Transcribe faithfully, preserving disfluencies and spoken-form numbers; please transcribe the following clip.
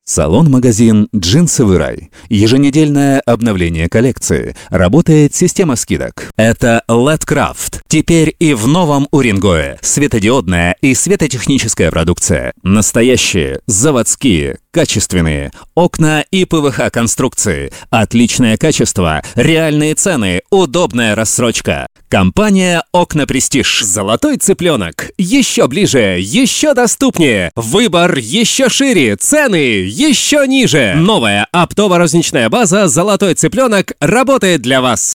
Салон-магазин «Джинсовый рай». Еженедельное обновление коллекции. Работает система скидок. Это Лэдкрафт. Теперь и в новом Уренгое. Светодиодная и светотехническая продукция. Настоящие, заводские, качественные. Окна и ПВХ-конструкции. Отличное качество, реальные цены, удобная рассрочка. Компания «Окна Престиж». Золотой цыпленок. Еще ближе, еще доступнее. Выбор еще шире, цены еще ниже. Новая оптово-розничная база «Золотой цыпленок» работает для вас.